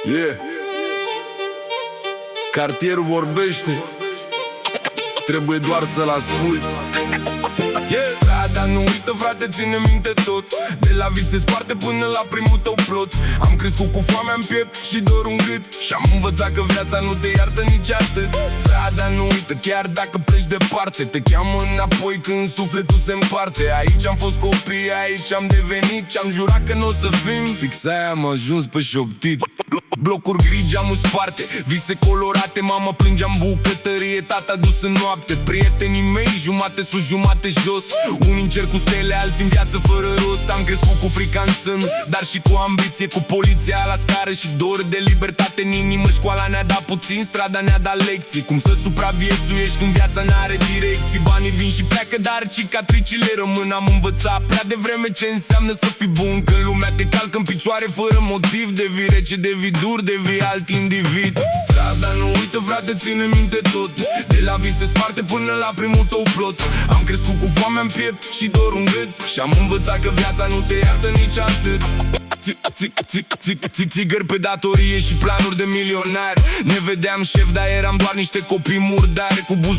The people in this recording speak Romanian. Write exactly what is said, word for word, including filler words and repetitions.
Yeah. Cartierul vorbește, trebuie doar să-l asculți. Yeah. Strada nu uită, frate, ține minte tot. De la vis se sparte până la primul tău plot. Am crescut cu foamea în piept și dor în gât și-am învățat că viața nu te iartă nici atât. Strada nu uită, chiar dacă pleci departe, te cheamă înapoi când sufletul se împarte. Aici am fost copii, aici am devenit ce-am jurat că n-o să fim. Fix aia am ajuns pe șoptit. Blocuri gri, geamul sparte, vise colorate, mama plângea în bucătărie, tata dus în noapte. Prietenii mei, jumate sus, jumate jos, unii în cer cu stele, alții în viață fără rost. Am crescut cu frica în sân, dar și cu ambiție, cu poliția la scară și dor de libertate în inimă. Școala ne-a dat puțin, strada ne-a dat lecții, cum să supraviețuiești când viața n-are direcții. Banii vin și pleacă, dar cicatricile rămân. Am învățat prea devreme ce înseamnă să fii bun, când lumea te calcă în picioare fără motiv. Devii rece, devii dur, devii alt individ. Strada nu uită, frate, ține minte tot. De la vis se sparte până la primul tău plot. Am crescut cu foamea în piept și dor în gât și-am învățat că viața nu te iartă nici atât. Țigări pe datorie și planuri de milionari. Ne vedeam șef, dar eram doar niște copii murdari, cu buzul